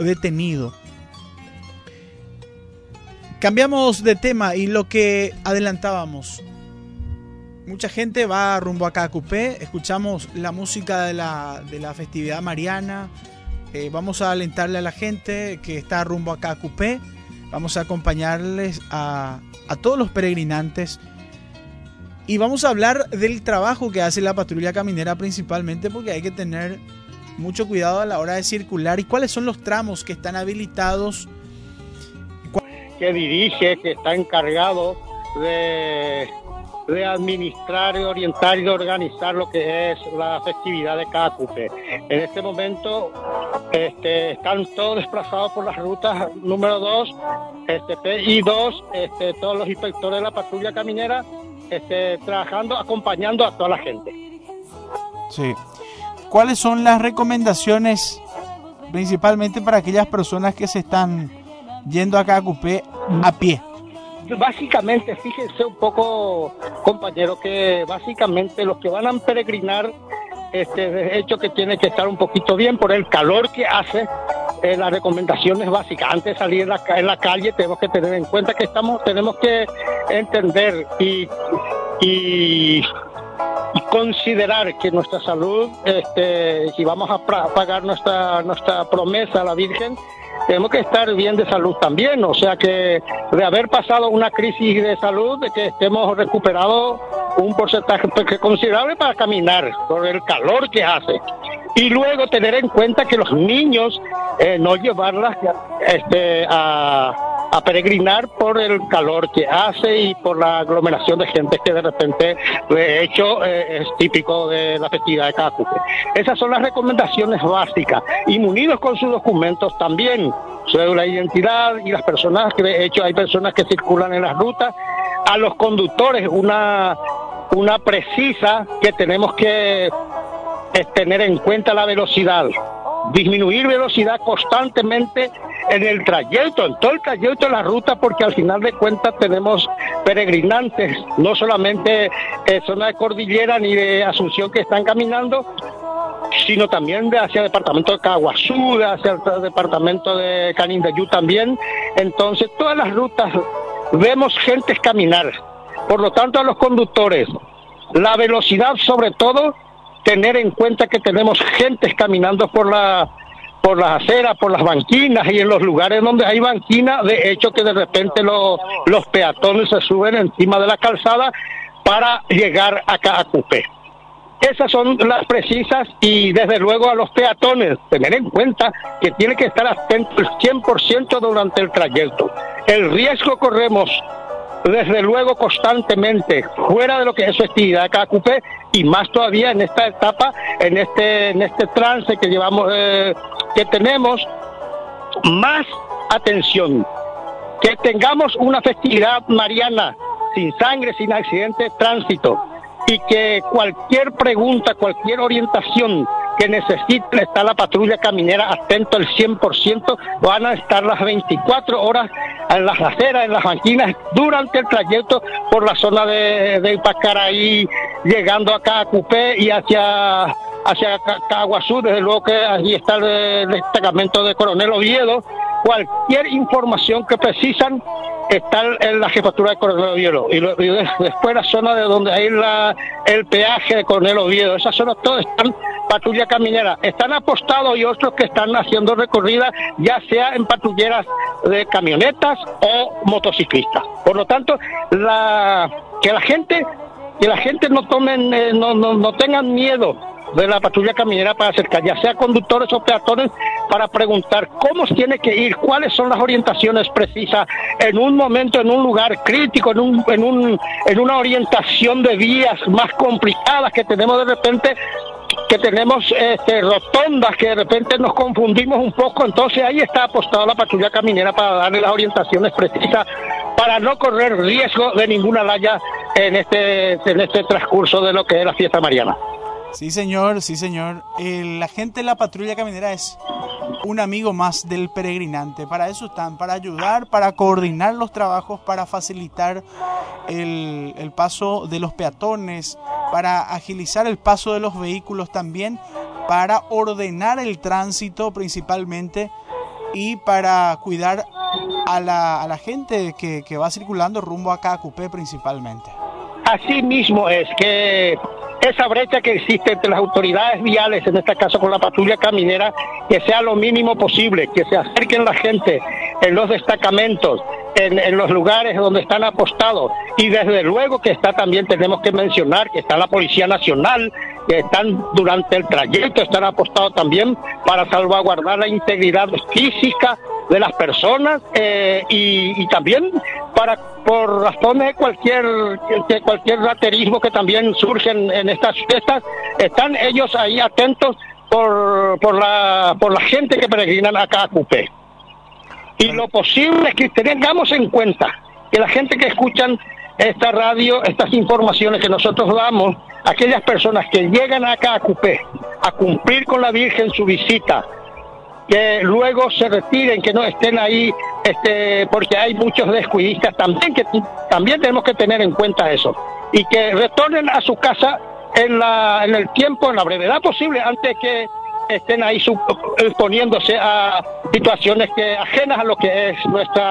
detenido. Cambiamos de tema y lo que adelantábamos. Mucha gente va rumbo a Caacupé, escuchamos la música de la festividad mariana, vamos a alentarle a la gente que está rumbo a Caacupé, vamos a acompañarles a todos los peregrinantes y vamos a hablar del trabajo que hace la patrulla caminera principalmente, porque hay que tener mucho cuidado a la hora de circular y cuáles son los tramos que están habilitados. Que dirige, que está encargado de administrar, de orientar y de organizar lo que es la festividad de Caacupé. En este momento están todos desplazados por las rutas número 2 y 2, todos los inspectores de la patrulla caminera trabajando, acompañando a toda la gente. Sí. ¿Cuáles son las recomendaciones principalmente para aquellas personas que se están yendo a Caacupé a pie? Básicamente, fíjense un poco, compañero, que básicamente los que van a peregrinar, de hecho que tiene que estar un poquito bien por el calor que hace. Las recomendaciones básicas, antes de salir en la calle tenemos que tener en cuenta que tenemos que entender y considerar que nuestra salud, si vamos a pagar nuestra promesa a la Virgen, tenemos que estar bien de salud también, o sea que de haber pasado una crisis de salud, de que estemos recuperados un porcentaje considerable para caminar por el calor que hace. Y luego tener en cuenta que los niños no llevarlas a peregrinar por el calor que hace y por la aglomeración de gente que de repente, de hecho, es típico de la festividad de Caacupé. Esas son las recomendaciones básicas, y munidos con sus documentos también, cédula de identidad, y las personas que de hecho hay personas que circulan en las rutas, a los conductores una precisa que tenemos que tener en cuenta la velocidad, disminuir velocidad constantemente en el trayecto, en todo el trayecto de la ruta, porque al final de cuentas tenemos peregrinantes, no solamente zona de Cordillera ni de Asunción que están caminando, sino también hacia el departamento de Caguazú, hacia el departamento de Canindeyú también. Entonces todas las rutas vemos gentes caminar, por lo tanto a los conductores, la velocidad sobre todo, tener en cuenta que tenemos gentes caminando por las aceras, por las banquinas y en los lugares donde hay banquinas, de hecho que de repente los peatones se suben encima de la calzada para llegar a Caacupé. Esas son las precisas, y desde luego a los peatones, tener en cuenta que tiene que estar atento el 100% durante el trayecto. El riesgo corremos desde luego constantemente fuera de lo que es festividad de Caacupé, y más todavía en esta etapa, en este trance que llevamos, que tenemos, más atención, que tengamos una festividad mariana sin sangre, sin accidente de tránsito, y que cualquier pregunta, cualquier orientación que necesiten, está la patrulla caminera atento al 100%, van a estar las 24 horas en las aceras, en las banquinas, durante el trayecto por la zona de Ipacaraí, llegando a Caacupé y hacia Caguazú. Desde luego que allí está el destacamento de Coronel Oviedo. Cualquier información que precisan está en la jefatura de Coronel Oviedo, y después la zona de donde hay el peaje de Coronel Oviedo, esas zonas todas están patrulla caminera, están apostados, y otros que están haciendo recorridas, ya sea en patrulleras de camionetas o motociclistas. Por lo tanto, que la gente no tomen, no tengan miedo de la patrulla caminera para acercar, ya sea conductores o peatones, para preguntar cómo tiene que ir, cuáles son las orientaciones precisas en un momento, en un lugar crítico, en una orientación de vías más complicadas que tenemos de repente, que tenemos rotondas que de repente nos confundimos un poco. Entonces ahí está apostada la patrulla caminera para darle las orientaciones precisas, para no correr riesgo de ninguna laya en este transcurso de lo que es la fiesta mariana. Sí, señor, sí, señor. La gente de la patrulla caminera es un amigo más del peregrinante. Para eso están, para ayudar, para coordinar los trabajos, para facilitar el paso de los peatones, para agilizar el paso de los vehículos también, para ordenar el tránsito principalmente. y para cuidar a la gente que va circulando rumbo a Caacupé principalmente. Así mismo es que esa brecha que existe entre las autoridades viales, en este caso con la patrulla caminera, que sea lo mínimo posible, que se acerquen la gente en los destacamentos, en los lugares donde están apostados, y desde luego que está también, tenemos que mencionar que está la Policía Nacional, que están durante el trayecto, están apostados también para salvaguardar la integridad física de las personas y también por razones de cualquier raterismo que también surgen en estas fiestas, están ellos ahí atentos por la gente que peregrinan a Caacupé. Y lo posible es que tengamos en cuenta que la gente que escuchan esta radio, estas informaciones que nosotros damos, aquellas personas que llegan a Caacupé a cumplir con la Virgen su visita, que luego se retiren, que no estén ahí, porque hay muchos descuidistas también, que también tenemos que tener en cuenta eso, y que retornen a su casa en el tiempo, en la brevedad posible, antes que estén ahí exponiéndose a situaciones ajenas a lo que es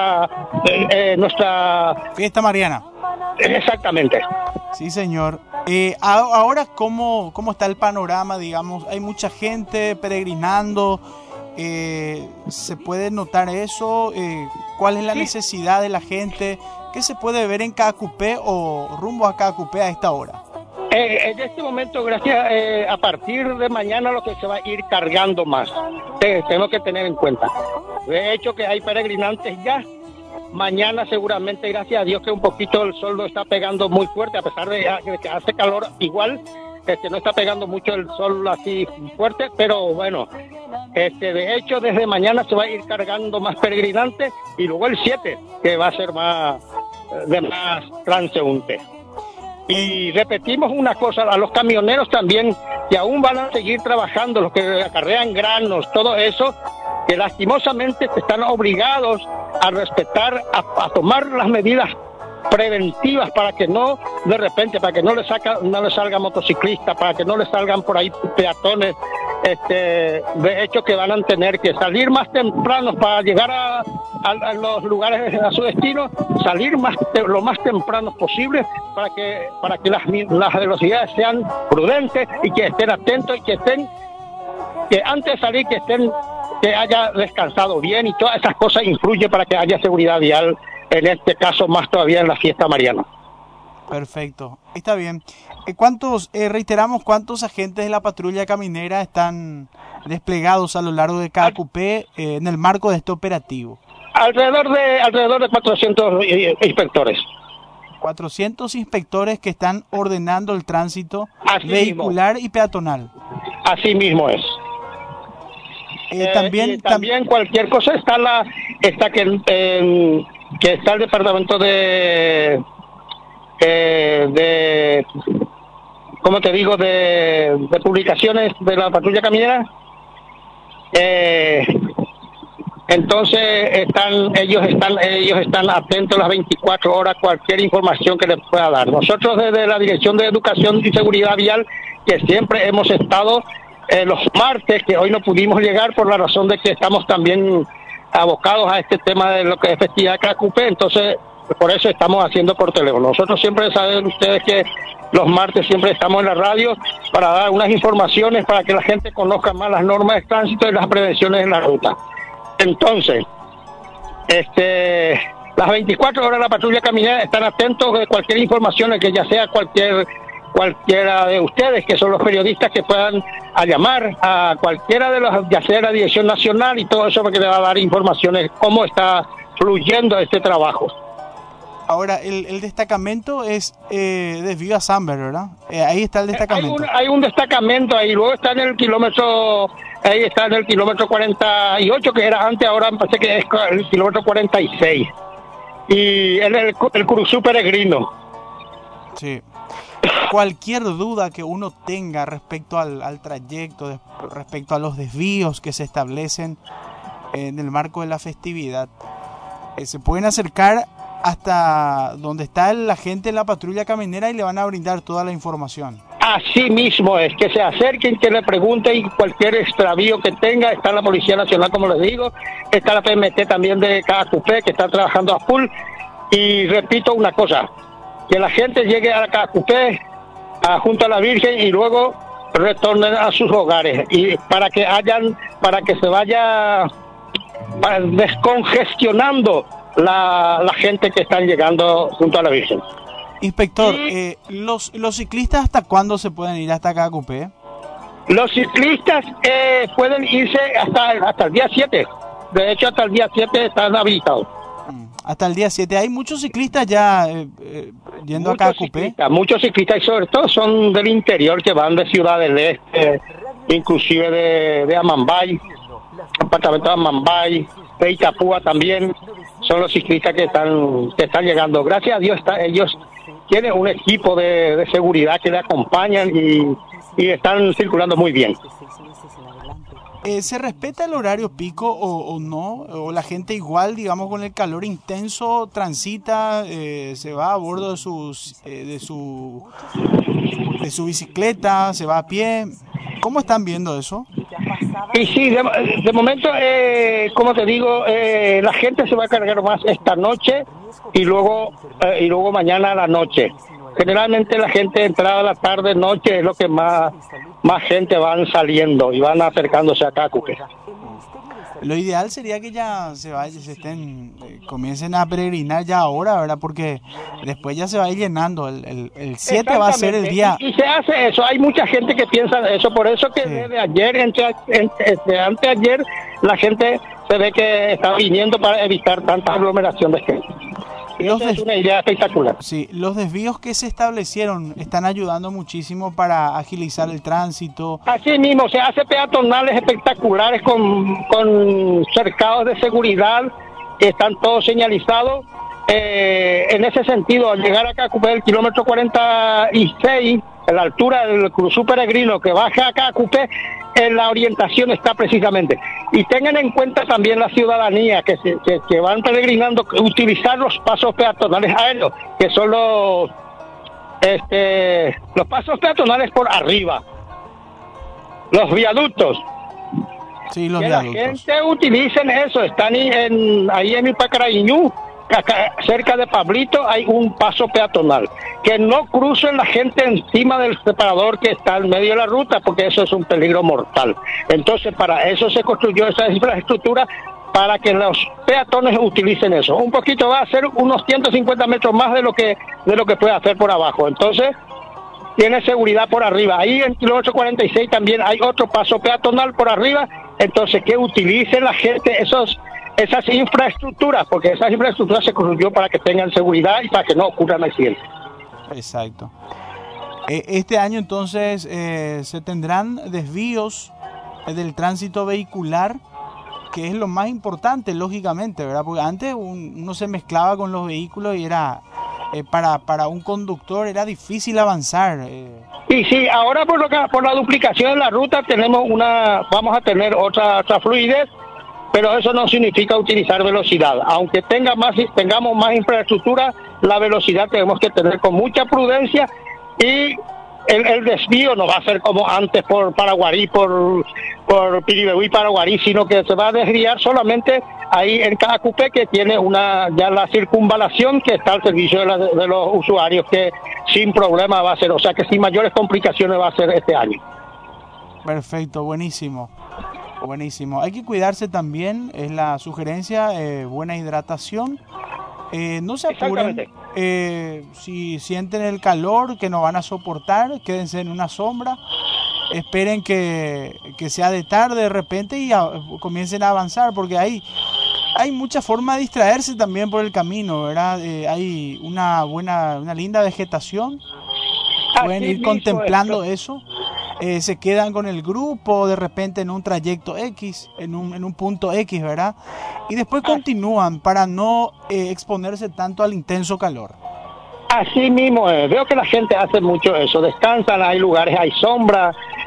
nuestra fiesta mariana. Exactamente. Sí, señor. Ahora, ¿cómo está el panorama? Digamos, hay mucha gente peregrinando. ¿Se puede notar eso? ¿Cuál es la necesidad de la gente? ¿Qué se puede ver en Caacupé o rumbo a Caacupé a esta hora? En este momento, gracias, a partir de mañana lo que se va a ir cargando más. Tenemos que tener en cuenta. De hecho, que hay peregrinantes ya. Mañana seguramente, gracias a Dios, que un poquito el sol no está pegando muy fuerte, a pesar de que hace calor igual, no está pegando mucho el sol así fuerte, pero bueno, de hecho desde mañana se va a ir cargando más peregrinantes, y luego el 7, que va a ser más transeúnte. Y repetimos una cosa, a los camioneros también, que aún van a seguir trabajando, los que acarrean granos, todo eso, que lastimosamente están obligados a respetar, a tomar las medidas preventivas para que no, de repente, para que no les salgan motociclistas, para que no les salgan por ahí peatones, de hecho que van a tener que salir más temprano para llegar a los lugares, a su destino, salir lo más temprano posible para que las velocidades sean prudentes y que estén atentos y que antes de salir que haya descansado bien, y todas esas cosas influyen para que haya seguridad vial, en este caso más todavía en la fiesta mariana. Perfecto, está bien. Reiteramos, ¿cuántos agentes de la patrulla caminera están desplegados a lo largo de Caacupé en el marco de este operativo? Alrededor de 400 inspectores. 400 inspectores que están ordenando el tránsito vehicular y peatonal. Así mismo es. También cualquier cosa está el departamento de ¿cómo te digo? de publicaciones de la patrulla caminera. Entonces ellos están atentos las 24 horas a cualquier información que les pueda dar. Nosotros desde la Dirección de Educación y Seguridad Vial, que siempre hemos estado los martes, que hoy no pudimos llegar por la razón de que estamos también abocados a este tema de lo que es festividad de Caacupé, entonces por eso estamos haciendo por teléfono. Nosotros siempre saben ustedes que los martes siempre estamos en la radio para dar unas informaciones para que la gente conozca más las normas de tránsito y las prevenciones en la ruta. Entonces, las 24 horas la patrulla caminera están atentos de cualquier información, que ya sea cualquiera de ustedes, que son los periodistas, que puedan llamar a cualquiera de los, ya sea la Dirección Nacional y todo eso, porque le va a dar informaciones cómo está fluyendo este trabajo. Ahora, el destacamento es desvío a Samber, ¿verdad? Ahí está el destacamento. Hay un destacamento ahí, luego está en el kilómetro 48, que era antes, ahora me parece que es el kilómetro 46. Y el Cruzú Peregrino. Sí. Cualquier duda que uno tenga respecto al trayecto, respecto a los desvíos que se establecen en el marco de la festividad, se pueden acercar hasta donde está la gente de la patrulla caminera y le van a brindar toda la información. Así mismo es, que se acerquen, que le pregunten cualquier extravío que tenga. Está la Policía Nacional, como les digo, está la PMT también de Caacupé, que está trabajando a full. Y repito una cosa, que la gente llegue a Caacupé, junto a la Virgen, y luego retornen a sus hogares, y para que se vaya descongestionando la gente que están llegando junto a la Virgen. Inspector, los ciclistas, ¿hasta cuándo se pueden ir hasta Caacupé? Los ciclistas pueden irse hasta el día 7. De hecho, hasta el día 7 están habilitados. Hasta el día 7. Hay muchos ciclistas ya yendo a Caacupé. Muchos ciclistas, y sobre todo son del interior, que van de Ciudad del Este, inclusive de Amambay, departamento de Amambay, de Itapúa también. Son los ciclistas que están llegando. Gracias a Dios ellos tienen un equipo de seguridad que le acompañan y están circulando muy bien. ¿Se respeta el horario pico o no? ¿O la gente igual, digamos, con el calor intenso, transita, se va a bordo de su bicicleta, se va a pie? ¿Cómo están viendo eso? Y sí, de momento, como te digo, la gente se va a cargar más esta noche y luego mañana a la noche. Generalmente la gente entrada a la tarde, noche, es lo que más gente van saliendo y van acercándose a Caacupé. Lo ideal sería que ya comiencen a peregrinar ya ahora, ¿verdad? Porque después ya se va a ir llenando. El 7 va a ser el día. Y se hace eso. Hay mucha gente que piensa eso. Por eso que desde ayer, anteayer, la gente se ve que está viniendo para evitar tanta aglomeración de gente. Es una idea espectacular. Sí, los desvíos que se establecieron están ayudando muchísimo para agilizar el tránsito. Así mismo, se hace peatonales espectaculares con cercados de seguridad que están todos señalizados. En ese sentido, al llegar acá a Caacupé, el kilómetro 46, a la altura del Cruzú Peregrino que baja a Caacupé, la orientación está precisamente. Y tengan en cuenta también la ciudadanía que van peregrinando, utilizar los pasos peatonales aéreos, que son los pasos peatonales por arriba, los viaductos. Sí, los que viaductos. La gente utilicen eso. Están ahí en Ipacaraíñu, cerca de Pablito, hay un paso peatonal. Que no crucen la gente encima del separador que está en medio de la ruta, porque eso es un peligro mortal. Entonces, para eso se construyó esa infraestructura, para que los peatones utilicen eso. Un poquito va a ser unos 150 metros más de lo que puede hacer por abajo. Entonces, tiene seguridad por arriba. Ahí en kilómetro 46 también hay otro paso peatonal por arriba. Entonces, que utilicen la gente esas infraestructuras, porque esas infraestructuras se construyó para que tengan seguridad y para que no ocurran accidentes. Exacto. Este año entonces se tendrán desvíos del tránsito vehicular, que es lo más importante, lógicamente, ¿verdad? Porque antes uno se mezclaba con los vehículos y era para un conductor era difícil avanzar. Y sí, ahora por la duplicación de la ruta vamos a tener otra fluidez, pero eso no significa utilizar velocidad. Aunque tengamos más infraestructura, la velocidad tenemos que tener con mucha prudencia, y el desvío no va a ser como antes por Paraguarí, por Piribebuy y Paraguarí, sino que se va a desviar solamente ahí en Caacupé, que tiene ya la circunvalación que está al servicio de los usuarios, que sin problema va a ser, o sea que sin mayores complicaciones va a ser este año. Perfecto, buenísimo. Buenísimo. Hay que cuidarse también, es la sugerencia, buena hidratación. No se apuren. Si sienten el calor que no van a soportar, quédense en una sombra. Esperen que sea de tarde de repente y comiencen a avanzar, porque hay mucha forma de distraerse también por el camino, ¿verdad? Hay una linda vegetación. Pueden ir contemplando eso. Se quedan con el grupo de repente en un trayecto X, en un punto X, ¿verdad? Y después continúan para no exponerse tanto al intenso calor. Así mismo veo que la gente hace mucho eso, descansan, hay lugares, hay sombra,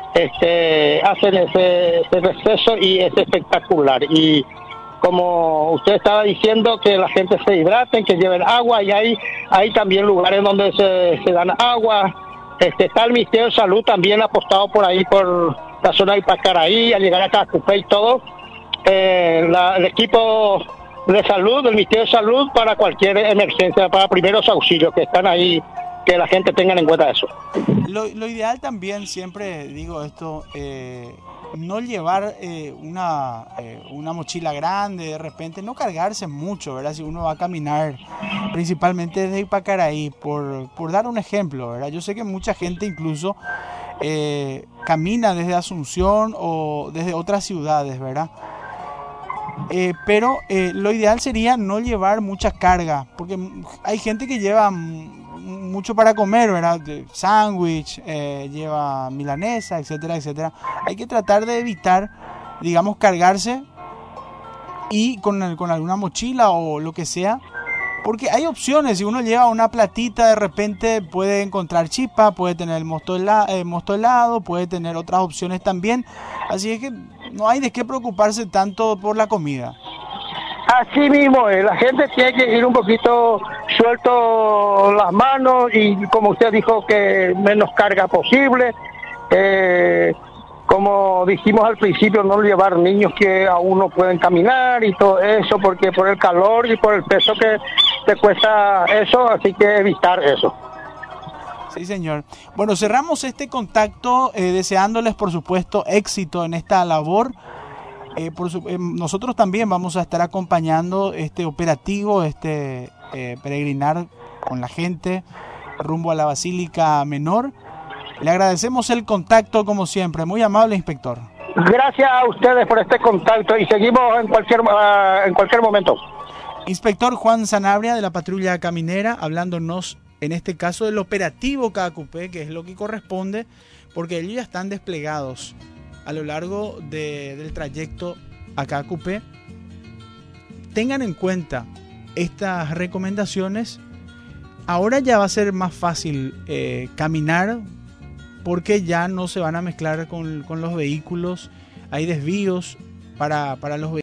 hacen ese receso y es espectacular. Y como usted estaba diciendo, que la gente se hidraten, que lleven agua, y hay también lugares donde se dan agua. Está el Ministerio de Salud también apostado por ahí, por la zona de Ipacaraí, al llegar a Cacupé y todo. El equipo de salud, del Ministerio de Salud, para cualquier emergencia, para primeros auxilios, que están ahí, que la gente tenga en cuenta eso. Lo ideal también, siempre digo esto, no llevar una mochila grande, de repente no cargarse mucho, ¿verdad? Si uno va a caminar, principalmente desde Ipacaraí, por dar un ejemplo, ¿verdad? Yo sé que mucha gente incluso camina desde Asunción o desde otras ciudades, ¿verdad? Pero lo ideal sería no llevar mucha carga, porque hay gente que lleva mucho para comer, ¿verdad? Sándwich, lleva milanesa, etcétera, etcétera. Hay que tratar de evitar, digamos, cargarse y con alguna mochila o lo que sea, porque hay opciones. Si uno lleva una platita, de repente puede encontrar chipa, puede tener mosto helado, puede tener otras opciones también. Así es que no hay de qué preocuparse tanto por la comida. Así mismo, la gente tiene que ir un poquito suelto las manos y, como usted dijo, que menos carga posible. Como dijimos al principio, no llevar niños que aún no pueden caminar y todo eso, porque por el calor y por el peso que te cuesta eso, así que evitar eso. Sí, señor. Bueno, cerramos este contacto deseándoles, por supuesto, éxito en esta labor. Nosotros también vamos a estar acompañando este operativo, peregrinar con la gente rumbo a la Basílica Menor. Le agradecemos el contacto como siempre. Muy amable, inspector. Gracias a ustedes por este contacto y seguimos en cualquier momento. Inspector Juan Sanabria, de la Patrulla Caminera, hablándonos en este caso del operativo Cacupé, que es lo que corresponde, porque ellos ya están desplegados a lo largo del trayecto a Cacupé. Tengan en cuenta estas recomendaciones. Ahora ya va a ser más fácil caminar, porque ya no se van a mezclar con los vehículos. Hay desvíos para los vehículos.